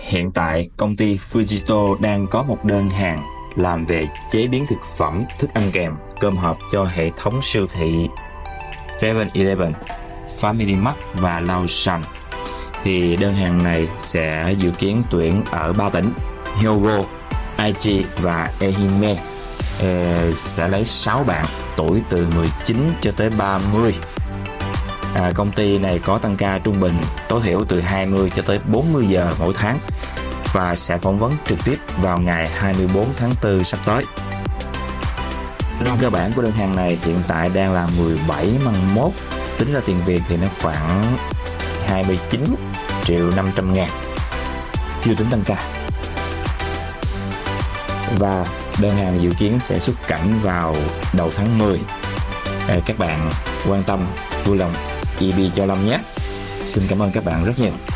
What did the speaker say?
Hiện tại, công ty Fujito đang có một đơn hàng làm về chế biến thực phẩm, thức ăn kèm, cơm hộp cho hệ thống siêu thị 7-Eleven, Family Mart và Lawson. Thì đơn hàng này sẽ dự kiến tuyển ở 3 tỉnh Hyogo, Aichi và Ehime. Sẽ lấy 6 bạn tuổi từ 19 cho tới 30. Công ty này có tăng ca trung bình tối thiểu từ 20 cho tới 40 giờ mỗi tháng và sẽ phỏng vấn trực tiếp vào ngày 24 tháng 4 sắp tới. Đơn cơ bản của đơn hàng này hiện tại đang là 17 măng mốt, tính ra tiền Việt thì nó khoảng 29.500.000, chưa tính tăng ca. Và đơn hàng dự kiến sẽ xuất cảnh vào đầu tháng 10. Các bạn quan tâm vui lòng EB cho Lâm nhé. Xin cảm ơn các bạn rất nhiều.